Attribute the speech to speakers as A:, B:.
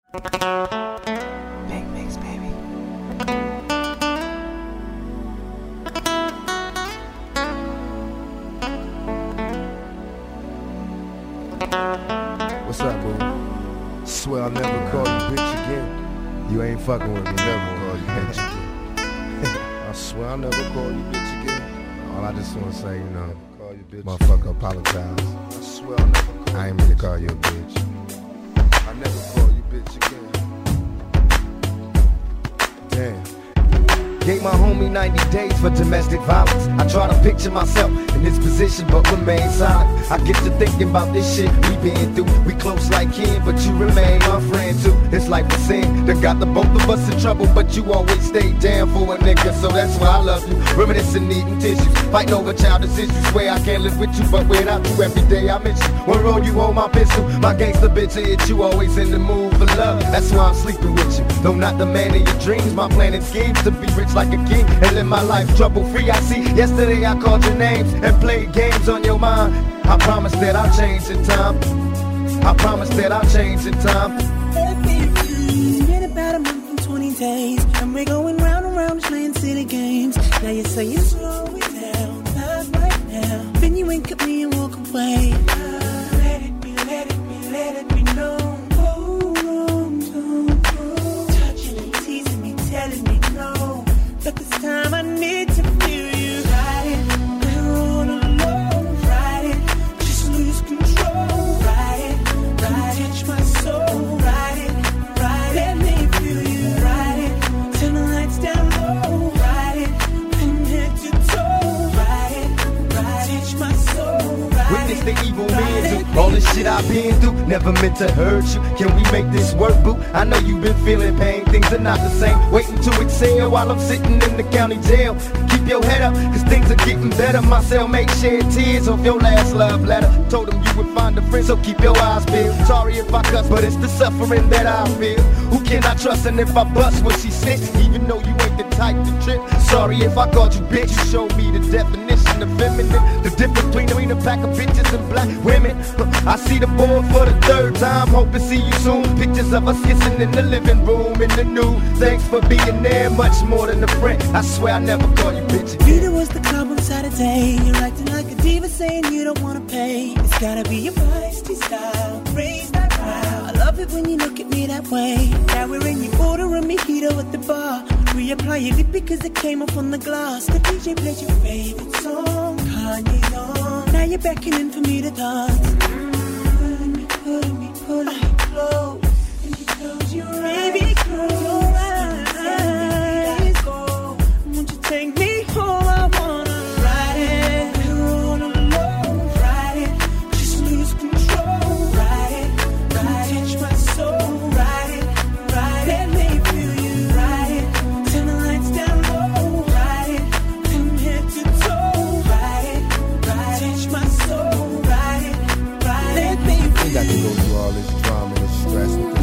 A: Big mix, baby.
B: What's up, boo? Swear I'll never call you bitch again. You ain't fucking with me, never call you bitch again. I swear I'll never call you bitch again. All I just wanna say, call you bitch. Motherfucker, apologize. I swear I'll never call I ain't mean to call you a bitch. I never call you bitch again. Damn. Gave my homie 90 days for domestic violence. I try to picture myself in this position, but remain silent. I get to thinking about this shit we been through. We close like kin, but you remain my friend too. It's like a sin that got the both of us in trouble, but you always stay down for a nigga, so that's why I love you. Reminiscing, needing tissues, fighting over childish issues. Swear I can't live with you, but without you every day I miss you. One road you hold my pistol, my gangster bitch hit you. Always in the mood for love, that's why I'm sleeping with you. Though not the man of your dreams, my plan and schemes to be rich like a king and live my life trouble free. I see yesterday I called your names and played games on your mind. I promise that I'll change in time. I promise that I'll change in time.
C: It's been about a month and 20 days, and we're going round and round playing silly games. Now you're saying slow it down, not right now. Then you wink at me and walk away. Let it be, let it be, let it be known. Touching and teasing me, telling me no. But this time I need to feel you. Ride it, we're all alone. Ride it, just lose control. Ride it, touch my soul. Ride it, let me feel you. Ride it, turn the lights down low. Ride it, from head to toe. Ride it, touch my soul.
B: Witness the evil man do all the shit I've been through. Never meant to hurt you. Can we make this work, boo? I know you've been feeling pain. Things are not the same. Waiting to exhale while I'm sitting in the county jail. Keep your head up, cause things are getting better. My cellmate shed tears off your last love letter. Told him you would find a friend, so keep your eyes peeled. Sorry if I cuss, but it's the suffering that I feel. Who can I trust? And if I bust when she snitch, even though you ain't the type to trip. Sorry if I called you bitch. You showed me the definition of feminine. The difference between a pack of bitches and black women. I see the board for the third time. Hope to see you soon. Pictures of us kissing in the living room in the new. Thanks for being there, much more than a friend. I swear I never call you bitch again.
C: Peter was the club on Saturday. You're acting like a diva, saying you don't wanna pay. It's gotta be your feisty style. Raise that crowd. I love it when you look at me that way. Now we're in your order and mojito at the bar. Reapply your lip because it came off on the glass. The DJ played your favorite song, Kanye's on. Now you're beckoning for me to dance. Pulling me close. And you close your eyes. Baby, close your eyes. Won't you take me home? I wanna ride it. We're all alone. Ride it. Just lose control. Ride it. Touch my soul. Ride it. Let me feel you. Ride it. Turn the lights down low. Ride it. From head to toe. Ride it. Touch my soul. Ride it. Let me feel you.
B: Ain't got to go through all this drama and stress with